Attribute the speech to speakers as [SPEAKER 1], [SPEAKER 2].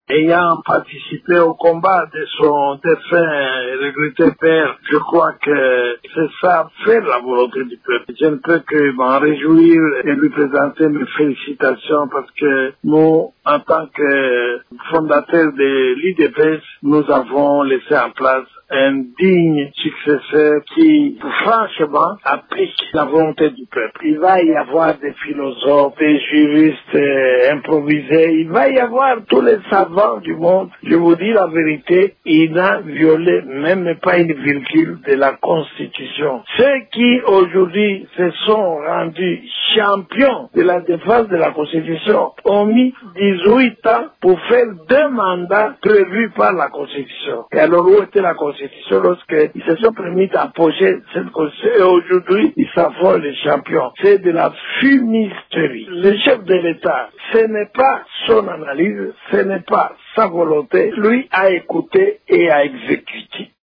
[SPEAKER 1] ayant participé au combat de son défunt et regretté père, je crois que c'est ça, faire la volonté du peuple. Je ne peux que m'en réjouir et lui présenter mes félicitations parce que nous, en tant que fondateurs de l'IDPS, nous avons laissé en place un digne successeur qui, franchement, applique la volonté du peuple. Il va y avoir des philosophes, des juristes improvisés, il va y avoir tous les savants du monde. Je vous dis la vérité, il n'a violé même pas une virgule de la Constitution. Ceux qui aujourd'hui se sont rendus champions de la défense de la Constitution ont mis 18 ans pour faire 2 mandats prévus par la Constitution. Et alors où était la Constitution lorsqu'ils se sont permis d'approcher cette Constitution et aujourd'hui ils s'en font les champions? C'est de la fumisterie. Le chef de l'État, ce n'est pas son analyse, ce n'est pas sa volonté. Lui a écouté et a exécuté.